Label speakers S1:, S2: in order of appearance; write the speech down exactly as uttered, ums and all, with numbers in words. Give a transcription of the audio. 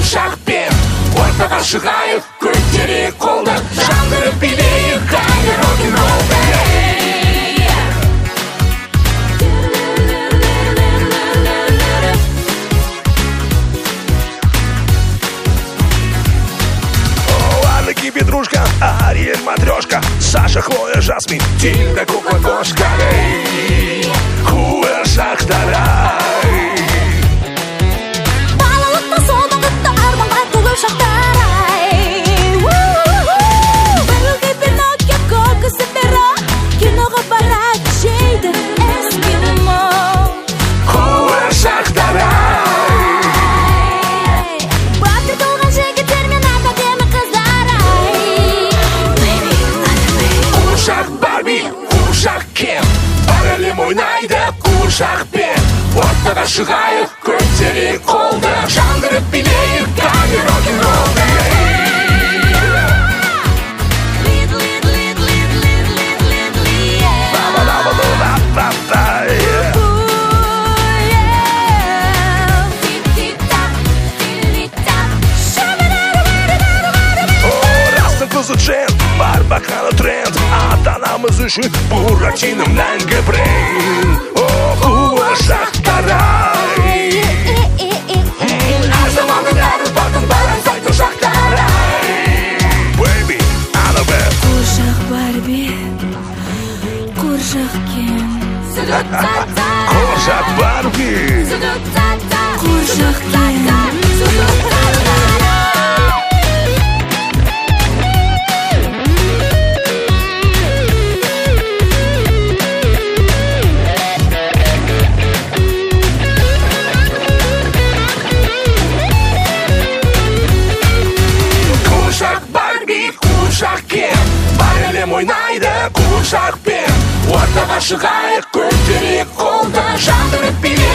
S1: қуыршақ пен ортаға шығайық, көтерейік қолды, жандырып билейік, қайыр рок-н-роллды.
S2: Петрушка, Ариэль, Матрешка, Саша, Хлоя, Жасмин, Тильда, Кукла, Кошка, Қуыршақ тарай.
S3: Балалықта сол бақытты арманға толы шақтарай. Біреуге Пиноккио, Кокосы, Перо, киноға барады жейді эскимо.
S2: Қуыршақ тарай.
S3: Батыр болған жігіттер мен академик қыздар.
S2: Қуыршақ Барби, қуыршақ Кен, бар әлем ойнайды қуыршақпен. Ортаға шығайық, көтерейік қолды, жандырып билейік, қайыр рок-н-роллды. Бар бақаны тренд, ата-анамыз үшін Буратино мәңгі бренд. О, қуыршақ тарай. Әр заманның әр ұрпақтың балан сайтын шақтарай. Baby, Annabelle.
S3: Қуыршақ Барби, қуыршақ Кен,
S2: Қуыршақ Барби,
S3: қуыршақ Кен.
S2: бар әлем ойнайды қуыршақпен. Ортаға шығайық, көтерейік қолды, жандырып билейік.